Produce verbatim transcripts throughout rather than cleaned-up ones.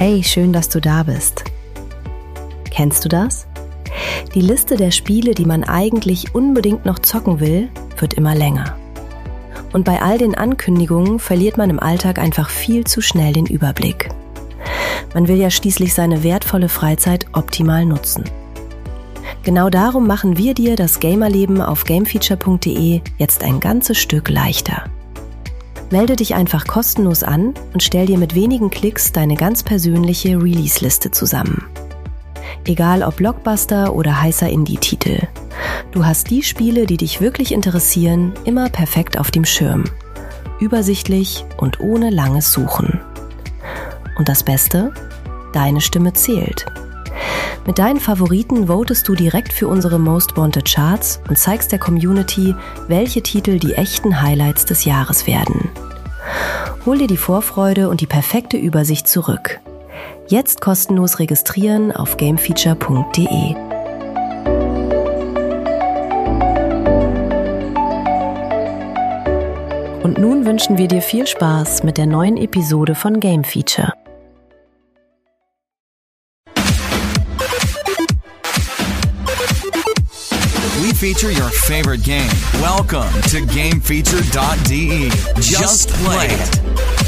Hey, schön, dass du da bist. Kennst du das? Die Liste der Spiele, die man eigentlich unbedingt noch zocken will, wird immer länger. Und bei all den Ankündigungen verliert man im Alltag einfach viel zu schnell den Überblick. Man will ja schließlich seine wertvolle Freizeit optimal nutzen. Genau darum machen wir dir das Gamerleben auf gamefeature punkt de jetzt ein ganzes Stück leichter. Melde dich einfach kostenlos an und stell dir mit wenigen Klicks deine ganz persönliche Release-Liste zusammen. Egal ob Blockbuster oder heißer Indie-Titel. Du hast die Spiele, die dich wirklich interessieren, immer perfekt auf dem Schirm. Übersichtlich und ohne langes Suchen. Und das Beste? Deine Stimme zählt. Mit deinen Favoriten votest du direkt für unsere Most Wanted Charts und zeigst der Community, welche Titel die echten Highlights des Jahres werden. Hol dir die Vorfreude und die perfekte Übersicht zurück. Jetzt kostenlos registrieren auf gamefeature punkt de. Und nun wünschen wir dir viel Spaß mit der neuen Episode von Game Feature. We feature your favorite game. Welcome to gamefeature dot de. Just play it.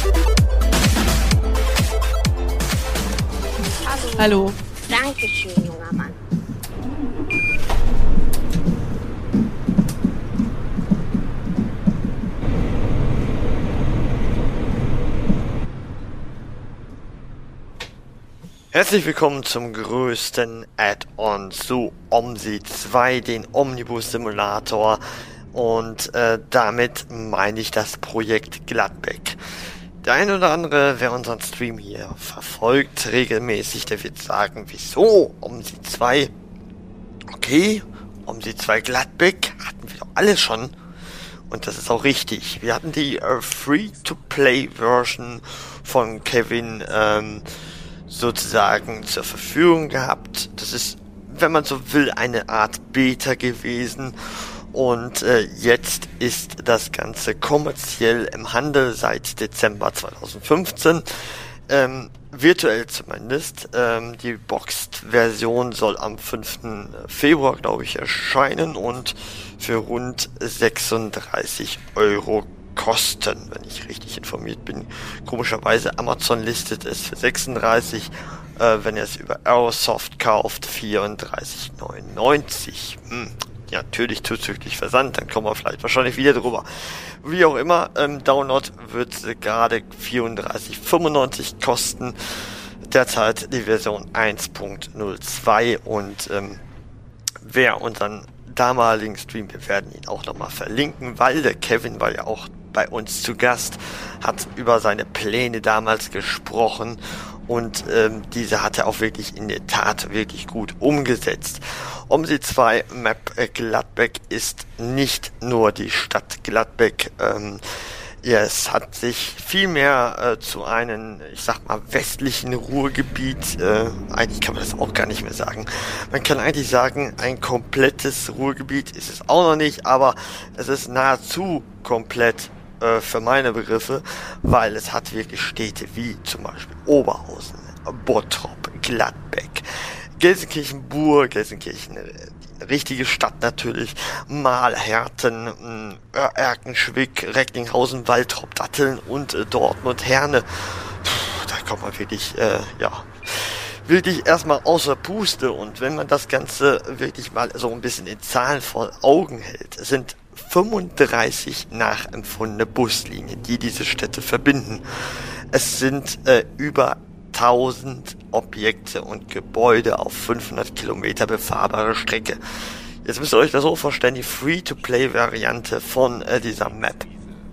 Hallo. Dankeschön, junger Mann. Herzlich willkommen zum größten Add-on zu OMSI zwei, den Omnibus Simulator, und äh, damit meine ich das Projekt Gladbeck. Der eine oder andere, wer unseren Stream hier verfolgt regelmäßig, der wird sagen, wieso OMSI zwei? Okay, OMSI zwei Gladbeck hatten wir doch alle schon. Und das ist auch richtig. Wir hatten die äh, Free-to-Play-Version von Kevin ähm, sozusagen zur Verfügung gehabt. Das ist, wenn man so will, eine Art Beta gewesen. Und äh, jetzt ist das Ganze kommerziell im Handel seit Dezember zweitausendfünfzehn. Ähm, virtuell zumindest. Ähm, die Boxed-Version soll am fünften Februar, glaube ich, erscheinen und für rund sechsunddreißig Euro kosten, wenn ich richtig informiert bin. Komischerweise Amazon listet es für sechsunddreißig, äh, wenn ihr es über Aerosoft kauft, vierunddreißig neunundneunzig. Hm. Ja, natürlich zuzüglich Versand, dann kommen wir vielleicht wahrscheinlich wieder drüber. Wie auch immer, ähm, Download wird gerade vierunddreißig fünfundneunzig kosten. Derzeit die Version eins Punkt null zwei und ähm, wer unseren damaligen Stream, wir werden ihn auch nochmal verlinken, weil der Kevin war ja auch bei uns zu Gast, hat über seine Pläne damals gesprochen und ähm, diese hat er auch wirklich in der Tat wirklich gut umgesetzt. OMSI zwei Map Gladbeck ist nicht nur die Stadt Gladbeck, ähm, ja, es hat sich vielmehr äh, zu einem, ich sag mal, westlichen Ruhrgebiet, äh, eigentlich kann man das auch gar nicht mehr sagen. Man kann eigentlich sagen, ein komplettes Ruhrgebiet ist es auch noch nicht, aber es ist nahezu komplett äh, für meine Begriffe, weil es hat wirklich Städte wie zum Beispiel Oberhausen, Bottrop, Gladbeck, Gelsenkirchen-Burg, Gelsenkirchen, die richtige Stadt natürlich, Mahlherten, Erkenschwick, Recklinghausen, Waltrop, Datteln und äh, Dortmund, Herne. Puh, da kommt man wirklich, äh, ja, wirklich erstmal außer Puste. Und wenn man das Ganze wirklich mal so ein bisschen in Zahlen vor Augen hält, es sind fünfunddreißig nachempfundene Buslinien, die diese Städte verbinden. Es sind äh, über tausend Objekte und Gebäude auf fünfhundert Kilometer befahrbare Strecke. Jetzt müsst ihr euch das so vorstellen, die Free-to-Play-Variante von äh, dieser Map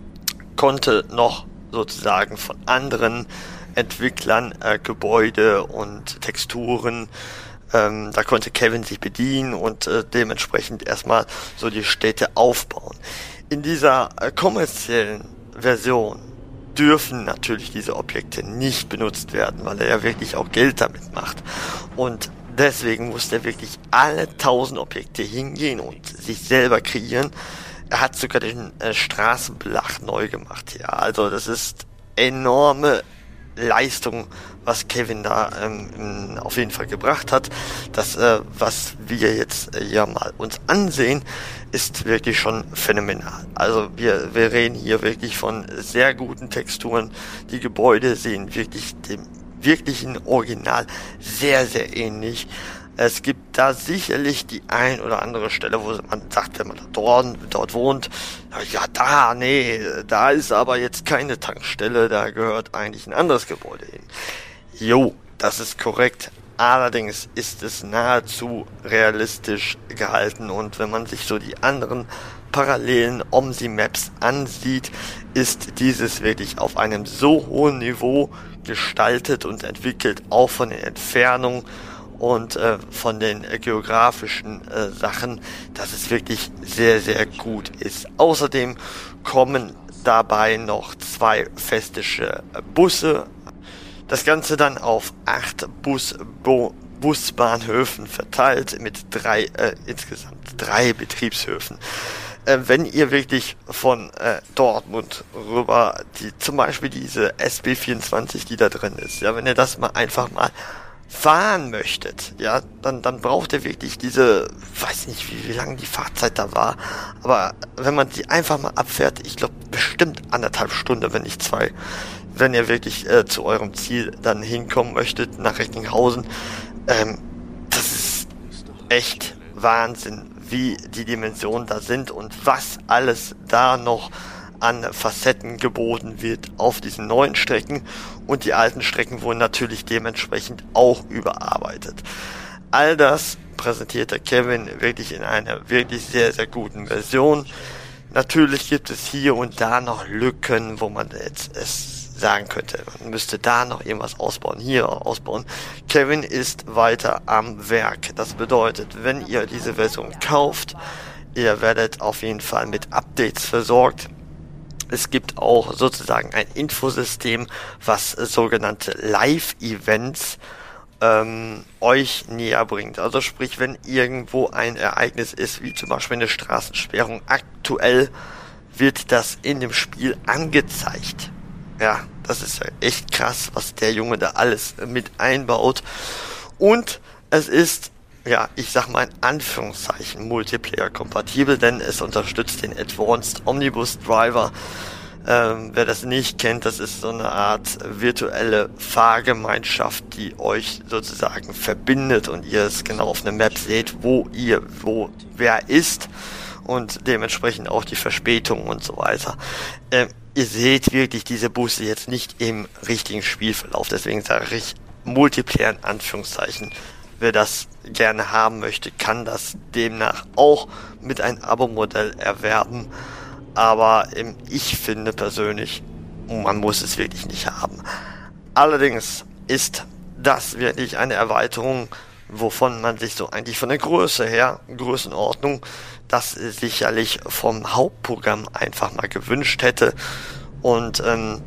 konnte noch sozusagen von anderen Entwicklern äh, Gebäude und Texturen, ähm, da konnte Kevin sich bedienen und äh, dementsprechend erstmal so die Städte aufbauen. In dieser äh, kommerziellen Version dürfen natürlich diese Objekte nicht benutzt werden, weil er ja wirklich auch Geld damit macht. Und deswegen muss er wirklich alle tausend Objekte hingehen und sich selber kreieren. Er hat sogar den äh, Straßenbelag neu gemacht. Ja, also das ist enorme Leistung was Kevin da ähm, auf jeden Fall gebracht hat. Das, äh, was wir jetzt äh, ja mal uns ansehen, ist wirklich schon phänomenal. Also wir, wir reden hier wirklich von sehr guten Texturen. Die Gebäude sehen wirklich dem wirklichen Original sehr, sehr ähnlich. Es gibt da sicherlich die ein oder andere Stelle, wo man sagt, wenn man da dort, dort wohnt, ja da, nee, da ist aber jetzt keine Tankstelle, da gehört eigentlich ein anderes Gebäude hin. Jo, das ist korrekt. Allerdings ist es nahezu realistisch gehalten, und wenn man sich so die anderen parallelen OMSI-Maps ansieht, ist dieses wirklich auf einem so hohen Niveau gestaltet und entwickelt, auch von den Entfernungen und äh, von den äh, geografischen äh, Sachen, dass es wirklich sehr, sehr gut ist. Außerdem kommen dabei noch zwei festische äh, Busse. Das Ganze dann auf acht Bus Bo Busbahnhöfen verteilt mit drei, äh, insgesamt drei Betriebshöfen. Äh, wenn ihr wirklich von äh, Dortmund rüber, die, zum Beispiel diese S B vierundzwanzig, die da drin ist, ja, wenn ihr das mal einfach mal fahren möchtet, ja, dann, dann braucht ihr wirklich diese, weiß nicht, wie, wie lange die Fahrzeit da war, aber wenn man die einfach mal abfährt, ich glaube bestimmt anderthalb Stunden, wenn nicht zwei, wenn ihr wirklich äh, zu eurem Ziel dann hinkommen möchtet, nach Recklinghausen, ähm, das ist echt Wahnsinn, wie die Dimensionen da sind und was alles da noch an Facetten geboten wird auf diesen neuen Strecken, und die alten Strecken wurden natürlich dementsprechend auch überarbeitet. All das präsentierte Kevin wirklich in einer wirklich sehr, sehr guten Version. Natürlich gibt es hier und da noch Lücken, wo man jetzt es sagen könnte, man müsste da noch irgendwas ausbauen, hier ausbauen. Kevin ist weiter am Werk. Das bedeutet, wenn ihr diese Version kauft, ihr werdet auf jeden Fall mit Updates versorgt. Es gibt auch sozusagen ein Infosystem, was sogenannte Live-Events ähm, euch näher bringt. Also sprich, wenn irgendwo ein Ereignis ist, wie zum Beispiel eine Straßensperrung, aktuell wird das in dem Spiel angezeigt. Ja, das ist echt krass, was der Junge da alles mit einbaut. Und es ist, ja, ich sag mal in Anführungszeichen Multiplayer-kompatibel, denn es unterstützt den Advanced Omnibus Driver. Ähm, wer das nicht kennt, das ist so eine Art virtuelle Fahrgemeinschaft, die euch sozusagen verbindet und ihr es genau auf einer Map seht, wo ihr, wo wer ist und dementsprechend auch die Verspätung und so weiter. Ähm, ihr seht wirklich diese Busse jetzt nicht im richtigen Spielverlauf, deswegen sage ich Multiplayer in Anführungszeichen. Wer das gerne haben möchte, kann das demnach auch mit einem Abo-Modell erwerben. Aber ähm, ich finde persönlich, man muss es wirklich nicht haben. Allerdings ist das wirklich eine Erweiterung, wovon man sich so eigentlich von der Größe her, Größenordnung, das sicherlich vom Hauptprogramm einfach mal gewünscht hätte. Und ähm,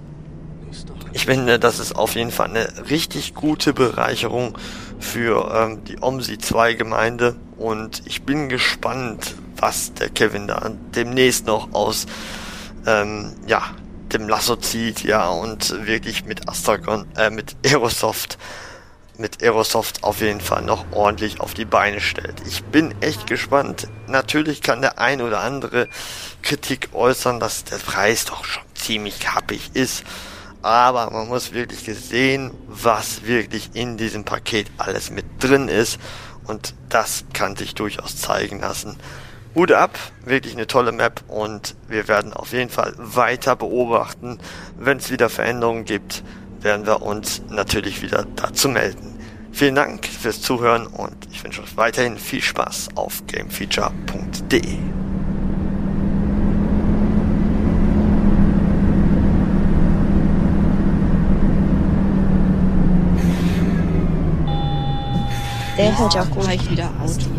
ich finde, das ist auf jeden Fall eine richtig gute Bereicherung für ähm, die OMSI zwei Gemeinde, und ich bin gespannt, was der Kevin da demnächst noch aus ähm, ja, dem Lasso zieht, ja, und wirklich mit Astragon, äh, mit Aerosoft, mit Aerosoft auf jeden Fall noch ordentlich auf die Beine stellt. Ich bin echt gespannt. Natürlich kann der ein oder andere Kritik äußern, dass der Preis doch schon ziemlich happig ist. Aber man muss wirklich sehen, was wirklich in diesem Paket alles mit drin ist. Und das kann sich durchaus zeigen lassen. Hut ab, wirklich eine tolle Map, und wir werden auf jeden Fall weiter beobachten. Wenn es wieder Veränderungen gibt, werden wir uns natürlich wieder dazu melden. Vielen Dank fürs Zuhören, und ich wünsche euch weiterhin viel Spaß auf gamefeature punkt de. Der hört ja auch gleich wieder Auto.